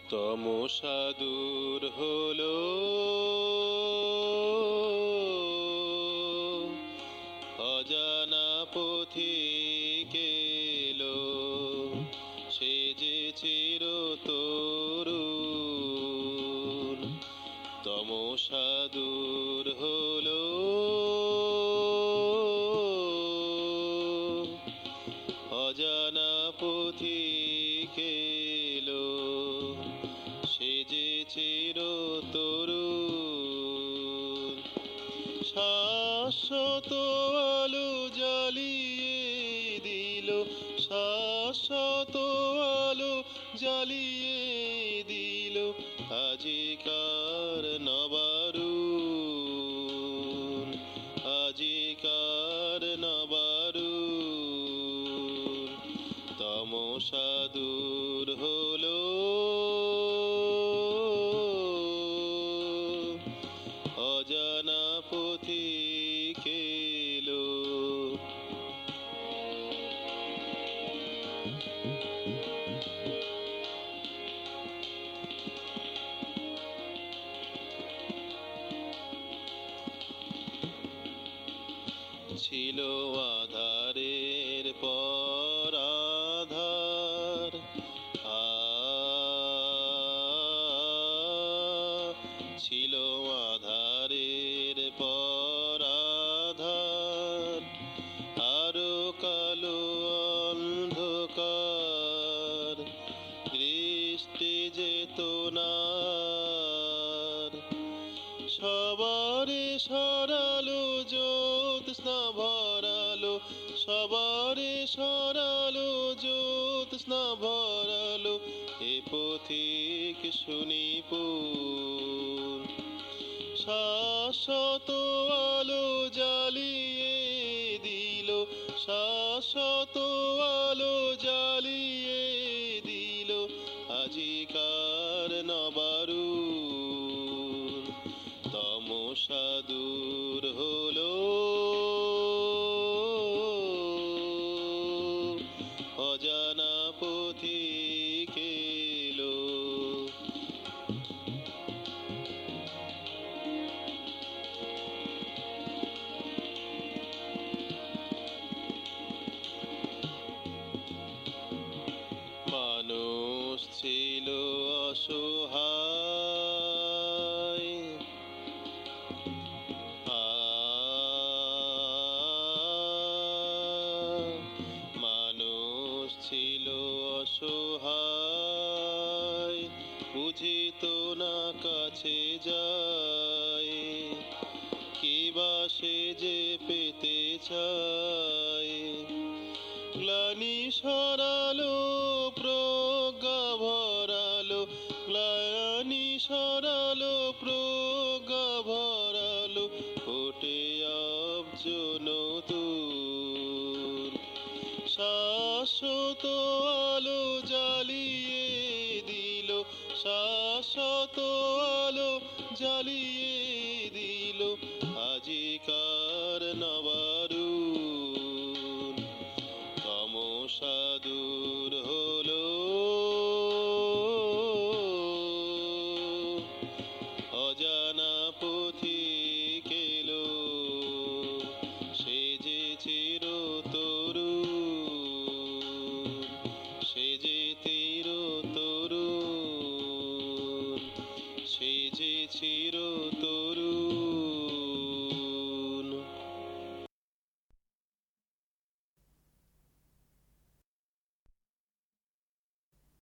তমসা দূর হলো, অজানা পথিক এলো, সে যে চিরতরুণ। তমসা দূর হলো, অজানা পথিক এলো, সে যে চিরতরুণ। শাশ্বত আলো জ্বালিয়ে দিল, শাশ্বত আলো জ্বালিয়ে দিল, আজিকার নবারুণ, আজিকার নবারুণ। তমসা দূর হলো, অজানা পথিক এলো। ছিল আধারের পর আধার, ছিল আধারের পর আধার, আরো কালো অন্ধকার, দৃষ্টি যেত না। সবারে সরালো জ্যোৎস্না ভরালো, সবারে সরালো জ্যোৎস্না ভরালো, এ পথিক সুনিপুণ। শাশ্বত আলো জ্বালিয়ে দিল, শাশ্বত আলো জ্বালিয়ে দিল, আজিকার নবারুণ। তমসা দূর হলো, অজানা পথিক এলো। মানুষ ছিল অসহায়, মানুষ ছিল অসহায়, বুঝিত না কাছে যায়, কি বা সে যে পেতে চায়। গ্লানি সরালো, প্রজ্ঞা ভরালো, গ্লানি সরালো, প্রজ্ঞা ভরালো, ফোটে আবজ নতুন। শাশ্বত আলো